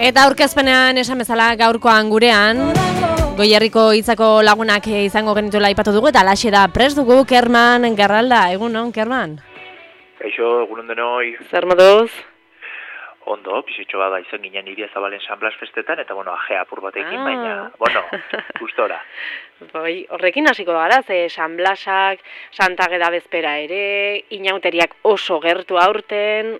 Eta aurkezpenean esan bezala gaurkoan gurean, Goierriko hitzako lagunak izango genituela aipatu dugu, eta alaxe da prest dugu Kerman Garralda. Egunon, Kerman? Kaixo, egunon denoi. Zer moduz? Ondo, pixitxo bada izan ginen Idiazabalen San Blas festetan, eta Ajea apur batekin, baina, gustora. Horrekin hasiko gara, ze San Blasak, Santa Ageda bezpera ere, inauteriak oso gertu aurten,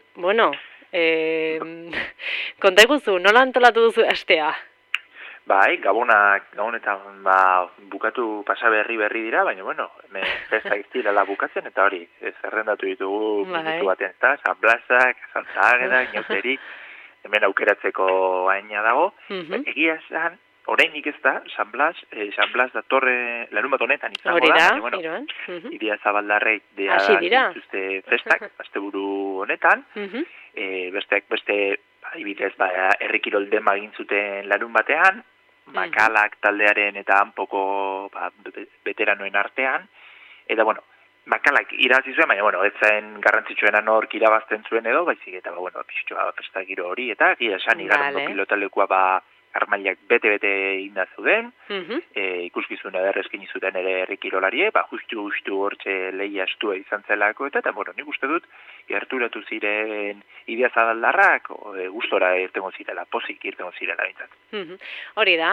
konta iguzu, nola antolatu duzu astea? Bai, gabonetan bukatu pasaberri dira, baina, hemen festa iztirela bukatzen, eta hori, zerrendatu ditugu minutu batean, eta San Blasak, Santa Ageda, inauterik, hemen aukeratzeko aina dago. Egia esan, orainik ez da, San Blas datorre larun bat honetan izango da, baina, Idiazabaldarrek dituzte festak, asteburu honetan, beste adibidez, herrikirol dema egin zuten larun batean, Makalak taldearen eta hanpoko veteranoen artean, eta Makalak irabazi zuen, baina ez zen garrantzitsuena nork irabazten zuen edo, baizik eta pixutxoa festa giro hori, eta gira esan igarrando pilotalekua armailak bete inda zeuden, ikuskizun ederrezkin izuten ere herrikirolarie, justu hortxe lehia estua izan zelako, eta nik uste dut, gerturatu ziren Idiazabaldarrak, gustora irtengo zirela, pozik irtengo zirela bintzat. Hori da,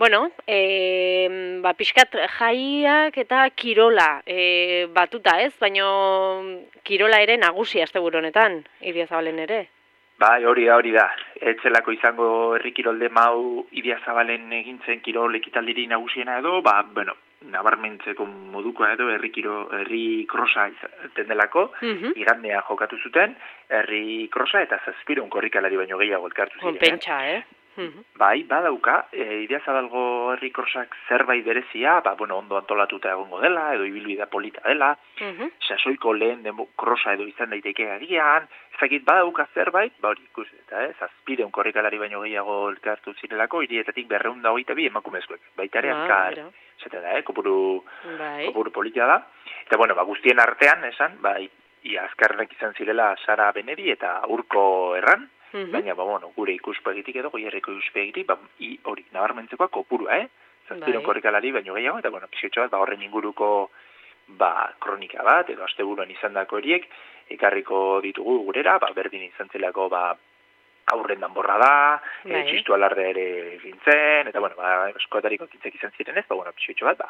pixkat jaiak eta kirola batuta ez, baina kirola ere nagusi asteburu honetan, Idiazabalen ere. Bai, hori da. Etzelako izango herrikirolde mau Idiazabalen egintzen kirol ekitaldiri nagusiena edo, nabarmentzeko modukoa edo herri krosa izaten delako, igandea jokatu zuten, herri krosa eta 700 korrikalari baino gehiago elkartu ziren. Pentsa, Bai, badauka, Idiazabalgo herri krosak zerbait berezia, ondo antolatuta egongo dela, edo ibilbidea polita dela, sasoiko lehen krosa edo izan daiteke agian, ezakit badauka zerbait, hori ikus, eta 700 korrikalari baino gehiago elkartu zirelako, hirietatik 222 emakumezkoek, baita ere azkar, zaten da, kopuru polita da, eta guztien artean, esan, azkarrenak izan zirela Sara Benedi eta Urko Erran, baina, gure ikuspegitik edo, Goierriko ikuspegitik, hori, nabarmentzekoa kopurua, 700 korrikalari baino gehiago, eta, pixetxo bat, horren inguruko, kronika bat, edo asteburuan izandako horiek, ekarriko ditugu gurera, berdin izan zelako, aurren danborra da, txistu alarde ere gintzen, eta, eskoatariko kintzek izan ziren ez, pixetxo bat,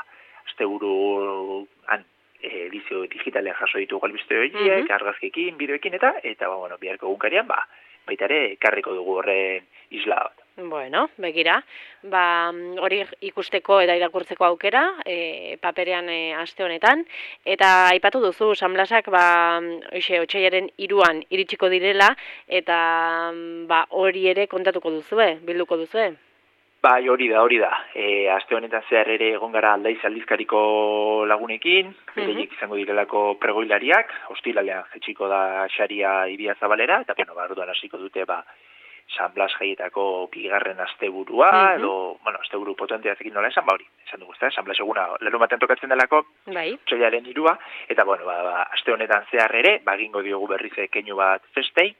asteburuan, edizio digitalean jaso ditugu albiste horiek, argazkekin, bideoekin, eta, biharko egunkarian, baita ere, ekarriko dugu horren isla bat. Begira, hori ikusteko eta irakurtzeko aukera, paperean aste honetan, eta aipatu duzu, San Blasak, otsailaren 3an iritsiko direla, eta hori ere kontatuko duzue, bilduko duzue? Bai, hori da. Aste honetan zehar ere egon gara Aldaiz aldizkariko lagunekin, bereiek izango direlako pregoilariak, ostiralean jetxiko da Xaria Idiazabalera, eta orduan hasiko dute San Blas jaietako bigarren asteburua, edo, asteburu potentea zekin nola esan, hori, esan dugu, San Blas eguna larun batean tokatzen delako, otsailaren 3a, eta, aste honetan zehar ere, gingo diogu berriz keinu bat festei,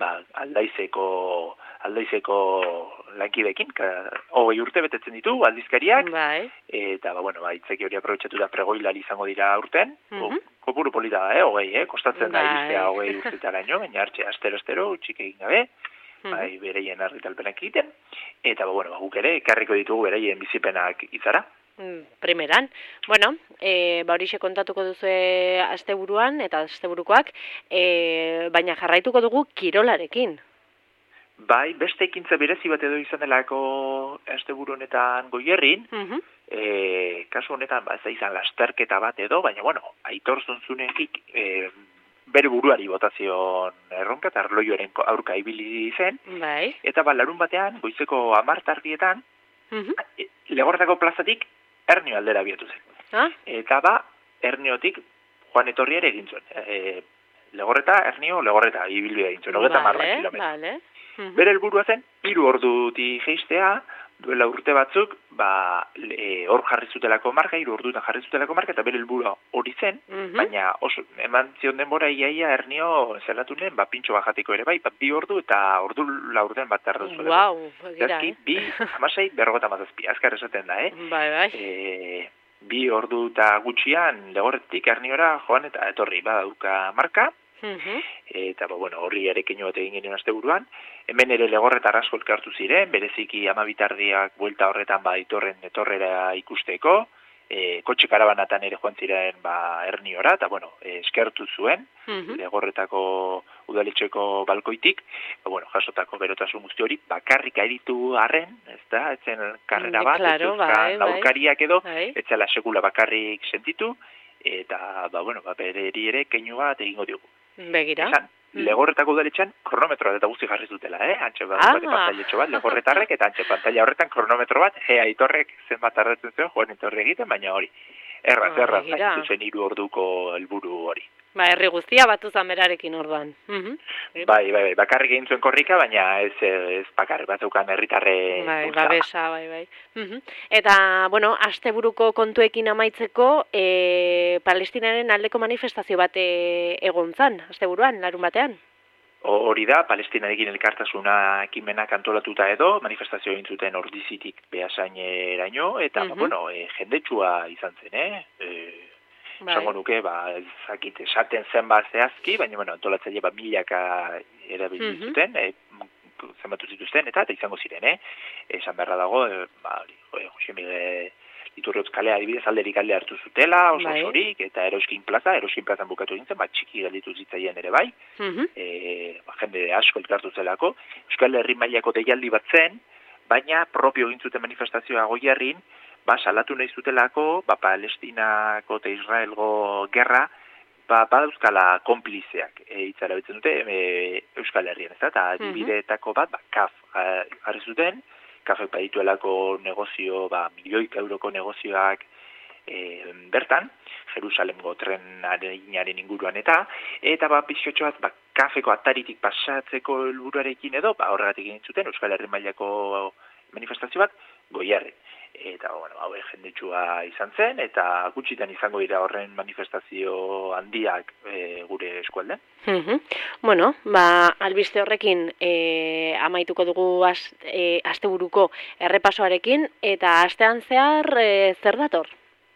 Aldaizeko lankidekin, 20 urte betetzen ditu, aldizkariak, eta, itzeki hori aprobetxatu da pregoilari izango dira urten, kopuru polita da, 20, kostatzen da iristea 20 urtetaraino, baina hartxe astero, utxik egin gabe, bereien argitalpenak egiten, eta, guk ere, ekarriko ditugu bereien bizipenak izara. Primeran, horixe kontatuko duzu asteburuan eta asteburukoak, baina jarraituko dugu kirolarekin. Bai, beste ekintza berezi bat edo izan delako asteburu honetan Goierrin, kasu honetan, ez da izan lasterketa bat edo, baina, Aitor Zonzunekik bere buruari botazion erronka, eta arloioaren aurka ibili zen, eta larun batean, goizeko 10:00 Legorretako plazatik Ernio aldera abiatu zen. Eta Erniotik Juan Etorri ere egin zuen. Legorreta ibilbidea egin zuen, 30 kilometro. Bere helburua zen, 3 ordutik jeistea, duela urte batzuk, hor jarri zutelako marka, 3 ordutan jarri zutelako marka, eta bere helburua hori zen, baina oso, eman zion denbora iaia Hernio zelatunen, pintxo bajatiko ere bai, 2 ordu eta ordu laurden bat tardu zuela. Wow, begira, Bi, amasei, berrogota mazazpi, azkar esaten da, Bai. 2 ordu eta gutxian legorretik Herniora joan eta etorri baduka marka, eta horri ere keinu bat egin genuen asteburuan. Hemen ere legorretar asko elkartu ziren, bereziki 12 tardiak buelta horretan etorrera ikusteko, kotxe karabanatan ere joan ziren Herniora, eta eskertu zuen, legorretako udaletxeko balkoitik, jasotako berotasun guzti hori, bakarrik aditu arren, ez da, etzen karrera bat, aurkariak edo, etzela sekula bakarrik sentitu, eta bereri ere keinu bat egingo diogu. Begira. Esan, legorretako udaletxean kronometroa eta guzti jarri zutela, antxe pantailetxo bat, legorretarrek, eta antxe pantaila horretan kronometro bat, Aitorrek zenbat tardatzen zen, joan etorri egiten, baina hori. Erraz, nahi zen 3 orduko helburu hori. Herri guztia batu zamerarekin orduan. Bai, bakarrik egin zuen korrika, baina ez bakarrik batzukan herritarre babesa, bai. Eta, asteburuko kontuekin amaitzeko, Palestinaren aldeko manifestazio bat egon zan, asteburuan, larun batean? Hori da, Palestinarekin elkartasuna ekimenak antolatuta edo, manifestazio egin zuten Ordizitik Beasaineraino, eta, jendetsua izan zen, Zango nuke, ezakit esaten zen zehazki, baina antolatzaile milaka erabili zuten, zenbatu zituzten, eta izango ziren, esan beharra dago, Jose Miguel Iturriotz kalea adibidez alderik alde hartu zutela, oso osorik, eta Eroskin plazan bukatu egin zen, txiki gelditu zitzaien ere bai, jende asko elkartu zelako, Euskal Herri mailako deialdi bat zen, baina propio egin zuten manifestazioa Goierrin, salatu nahi zutelako, Palestinako eta Israelgo gerra, badauzkala konplizeak hitzara betzen dute Euskal Herrien, ez da, eta adibideetako bat, KAF jarri zuten, KAFek badituelako negozio, milioika euroko negozioak bertan, Jerusalemgo trenaren inguruan eta pixkotxo bat, KAFeko ataritik pasatzeko helburuarekin edo, horregatik egin zuten Euskal Herri mailako manifestazio bat, Goierri. Eta, jendetsua izan zen, eta gutxitan izango dira horren manifestazio handiak gure eskualdean. Albiste horrekin amaituko dugu asteburuko errepasoarekin, eta astean zehar zer dator?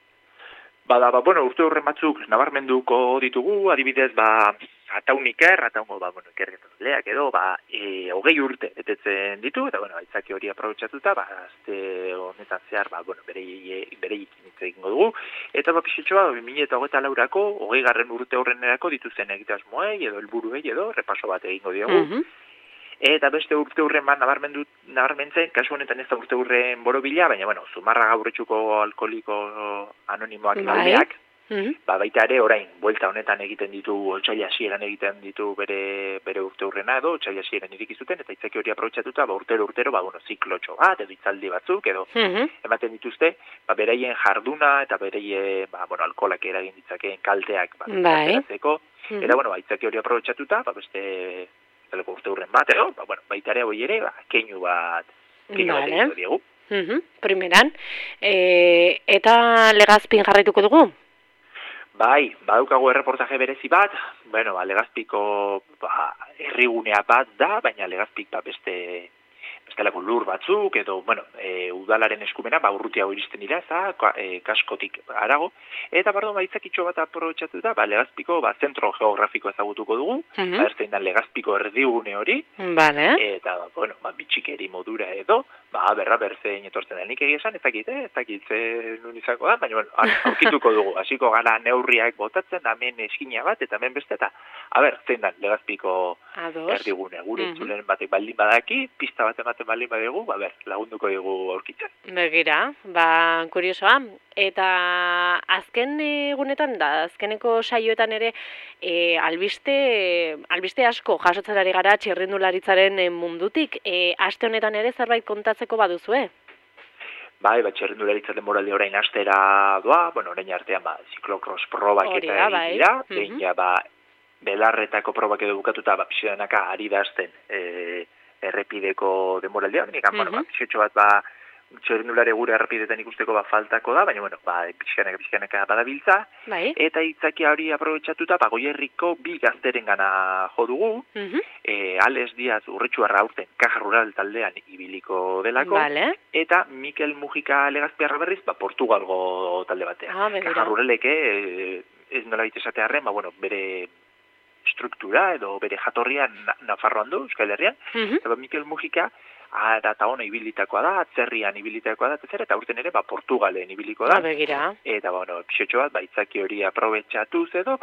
Urte horren batzuk nabarmenduko ditugu, adibidez, ataungo, ikerketazleak edo, 20 urte etetzen ditu, eta, aitzaki hori aprobetxatuta, azte honetan zehar, bere ikin egingo dugu, eta, pixetxoa, 2024ko, 20. urte horrenerako dituzen egitasmoei, edo helburuei, edo, repaso bat egingo diogu. Eta beste urte hurren bat nabarmentzen, kasu honetan ez da urte hurren borobila, baina, Zumarraga Urretxuko alkoholiko anonimoak taldeak, baita ere orain, buelta honetan egiten ditu, otsaila hasieran egiten ditu bere urte hurrena edo, otsaila hasieran iriki zuten, eta itzaki hori aprobetxatuta, urtero, ziklotxo bat, edo hitzaldi batzuk, edo ematen dituzte, beraien jarduna, eta beraien, alkoholak eragin ditzakeen kalteak, ateratzeko, eta, itzaki hori aprobetxatuta, beste urte hurren bat, edo, baita ere hori ere, keinu bat egin diegu. Primeran, eta Legazpin jarraituko dugu? Bai, badaukagu erreportaje berezi bat, Legazpiko herrigunea bat da, baina Legazpik bestelako lur batzuk, edo, udalaren eskumena, urrutiago iristen dira, kaskotik arago, eta itzakitxo bat aprobetxatuta, Legazpiko zentro geografiko ezagutuko dugu, erzein da Legazpiko erdigune hori, eta, bitxikeri modura edo, berzein etortzen da, nik egizan, ez dakit nun izango da, baina, aurkituko dugu, hasiko gara neurriak botatzen, hemen eskina bat, eta hemen beste, eta, zein da Legazpiko erdigune, gure entzulen batek baldin badaki, pista bat ematen baldin badegu, lagunduko dugu aurkitzen. Begira, kuriosoa. Eta azken egunetan da, azkeneko saioetan ere, albiste asko jasotzen ari gara txirrindularitzaren mundutik. Aste honetan ere zerbait kontatzeko baduzue? Txirrindularitzaren moralde orain astera doa, orain artean ziklokros probak eta egitea, behin belarretako probak edo bukatuta, pixedanaka ari da azten errepideko demoraldea, pixetxo bat txerrindulari gure errepidetan ikusteko faltako da, baina bueno, pixkanaka badabiltza, bai. eta itzakia hori aprobetxatuta, Goierriko bi gazteren gana jo dugu, Alex Diaz Urretxuarra aurten Caja Rural taldean ibiliko delako, eta Mikel Mujika Legazpiarra berriz, Portugalgo talde batean. Caja Ruralek, ez nola esatearren, bere struktura edo bere jatorria Nafarroan du, Euskal Herrian, eta Mikel Mujika eta ona ibilitakoa da, atzerrian ibilitakoa da, eta urten ere Portugalen ibiliko da. Eta, pixotxo bat, itzaki hori aprobetxatuz edo,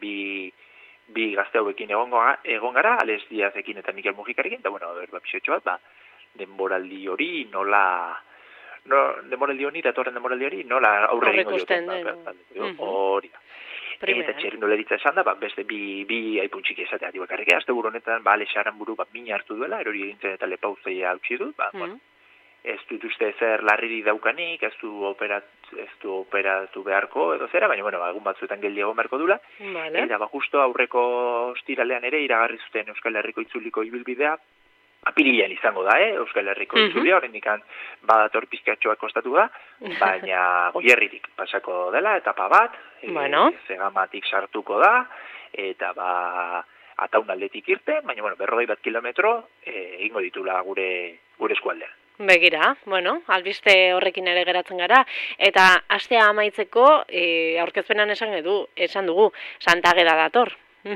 bi gazte hauekin egon gara, Alex Diazekin eta Mikel Mujikarekin, eta, pixotxo bat, denboraldi hori nola... datorren denboraldi hori nola aurre egingo dioten. Hori da. Eta txerrindoleritza esan da, beste bi aipuntxik esatea dibakarrik. Azte buru honetan, Alex Aranburu mina hartu duela, erori egintzen eta lepauzea hautsi dut, ez dut uste zer larriri daukanik, ez du operatu beharko edo zera, baina, egun batzuetan geldi egon beharko dula. Eta, justo aurreko ostiralean ere iragarri zuten Euskal Herriko itzuliko ibilbidea, apirilean izango da, Euskal Herriko itzulia, horrendik badator pizkatxoak kostatu da, baina Goierritik pasako dela, etapa bat, Zegamatik sartuko da, eta Ataunaldetik irten, baina, 40 kilometro egingo ditula gure eskualdean. Begira, albiste horrekin ere geratzen gara, eta astea amaitzeko aurkezpenan esan dugu, Santa Ageda dator.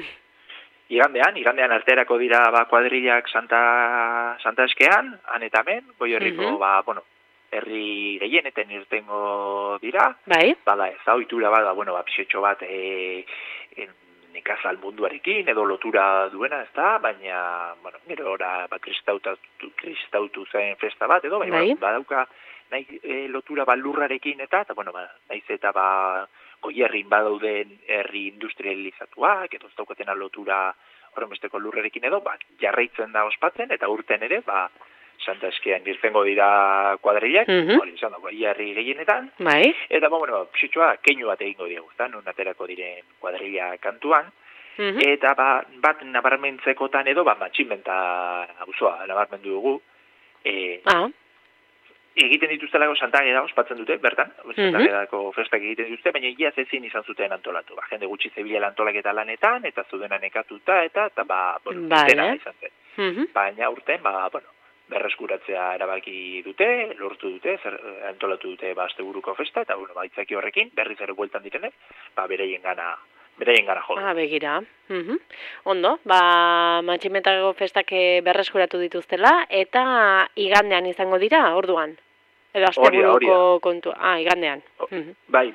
Igandean arterako dira kuadrillak Santa Eskean, han eta hemen, Goierriko, herri gehienetan irtengo dira. Bada ez, ohitura bada, pixetxo bat nekazal munduarekin, edo lotura duena, ez da, baina, gero ora, kristautu zen festa bat, edo, badauka lotura lurrarekin eta, naiz eta Goierrin badauden herri industrializatuak, edo ez daukatena lotura horrenbesteko lurrerekin edo, jarraitzen da ospatzen, eta urten ere, Santa Eskean irtengo dira kuadrillak, hori izan da, Goierri gehienetan, eta, pixitxoa, keinu bat egingo diegu, non aterako diren kuadrilla kantuan, eta bat nabarmentzekotan edo, matxinbenta auzoa nabarmendu dugu, egiten dituztelako Santa Ageda ospatzen dute, bertan, Santa Agedako festak egiten dituzte, baina egiaz ezin izan zuten antolatu. Jende gutxi zebilela antolaketa lanetan, eta zudena nekatuta, eta dena izan zen. Baina urten, berreskuratzea erabaki dute, lortu dute, antolatu dute asteburuko festa, eta itzaki horrekin, berriz ere bueltan direnek, bereien gana jodu. Begira. Ondo, matximetako festak berreskuratu dituztela, eta igandean izango dira, orduan? Edo asteburuko kontua. Igandean. Bai.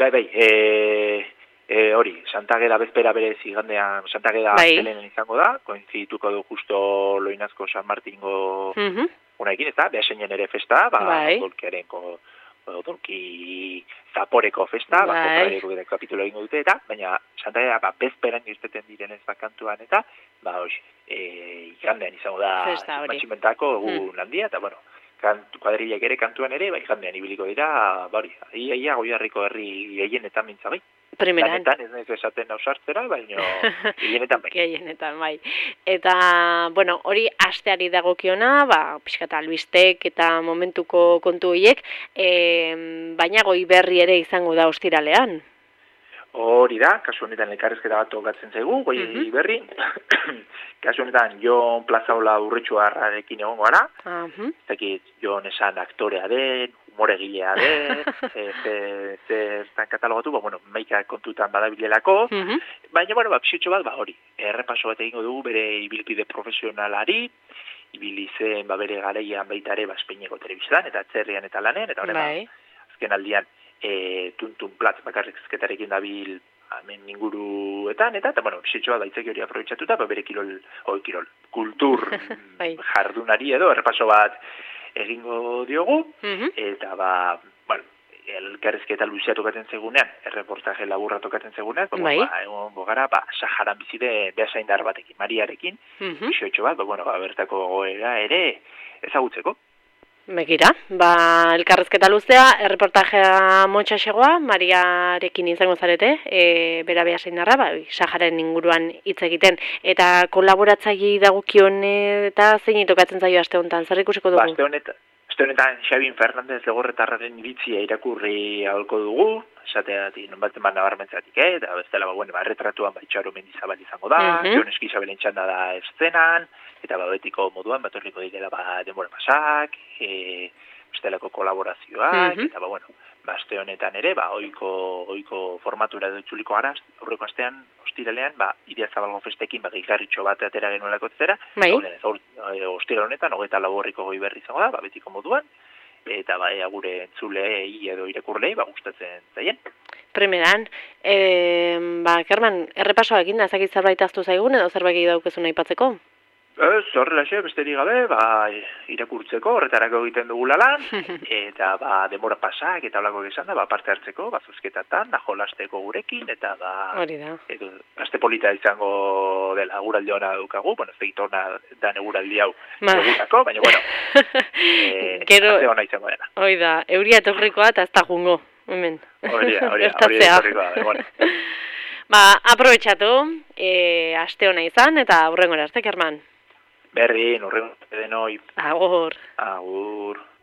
Hori, Santa Ageda bezpera berez igandean, Santa Ageda aztelenen izango da, koinzituko du justo Loinazko San Martingo unaekin, eta behaseinen ere festa, dolkiaren odolki zaporeko festa, kontrareko bere kapitulo egingo dute, eta, baina Santa Ageda bezperan irteten direnez kantuan, eta, igandean izango da matximentako egun handia, eta, kuadrillak ere kantuan ere, igandean ibiliko dira, ia Goierriko herri gehienetan mintza bai. Primeran. Lanetan ez nahiz esaten ausartzera, baina gehienetan bai. Gehienetan bai. Eta, hori asteari dagokiona, pixkat albistek eta momentuko kontu horiek, baina Goiberri ere izango da ostiralean. Hori da, kasu honetan elkarrezketa bat tokatzen zaigu, Goiberri. Kasu honetan Jon Plazaola Urretxuarrarekin egongo gara. Jon esan aktorea den, humoregilea den, zertan katalogatu, maika kontutan badabilelako, baina, pixetxo bat, hori, errepaso bat egingo dugu bere ibilbide profesionalari, ibili zen bere garaian baita ere Espainiako telebistan, eta atzerrian eta lanen, eta horren, azken aldian, tuntun platz bakarrizketarekin dabil hemen inguruetan, eta, pixetxo bat, baitzeki hori aprobetxatuta, bere kultur jardunari edo, errepaso bat egingo diogu, eta elkarrizketa luzea tokatzen zegunean, erreportaje laburra tokatzen zegunean, egon bogara, Saharan bizide behasaindar batekin, Mariarekin, pixotxo bat, bertako goera ere ezagutzeko. Begira, elkarrezketa luzea, erreportajea motxaxegoa, Mariarekin izango zarete, bera behasaindarra, Saharen inguruan hitz egiten, eta kolaboratzaile dagokion eta zein tokatzen zaio aste honetan, zer ikusiko dugu? Aste honetan Xabin Fernandez Legorretarraren iritzia irakurri aholko dugu, esateatik nonbaiten nabarmentzatik, eta bestela, erretratuan Itxaro Mendizabal izango da, Jon Eskizabelen txanda da eszenan, eta betiko moduan, batorriko direla denbora pasak, bestelako kolaborazioak, eta aste honetan ere, ohiko formatura dutxuliko gara, aurreko astean, ostiralean, Iria Zabalgo festekin, gehigarritxo bat atera genuelako zera, ostiral honetan, 24 horriko goi berri izango da, betiko moduan, eta gure entzulei edo irakurlei, gustatzen zaien. Primeran, Kerman, errepasoa egin da, ezakit zerbait aztu zaigun, edo zerbait daukezun aipatzeko? Ez, horrelaxe, besterik gabe, irakurtzeko, horretarako egiten dugula lan, eta denbora pasak eta holako izan da, parte hartzeko, zuzketatan, jolasteko gurekin, eta aste polita izango dela eguraldi hona dukagu, ez egit hona dan eguraldi hau egurako, baina, aste hona izango dela. Hoi da, euria etorrikoa eta ez da jungo, hemen. Hori etorrikoa, aprobetxatu, aste hona izan, eta aurrengora arte, Kerman. Berdin, urrengo denoi. Agur. Agur.